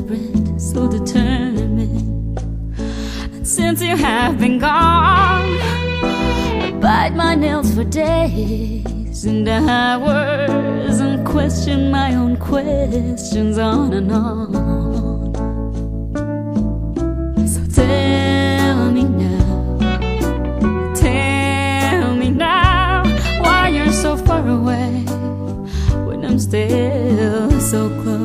deliberate, so determined. And since you have been gone, I bite my nails for days and hours and question my own questions on and on. So tell me now why you're so far away when I'm still so close.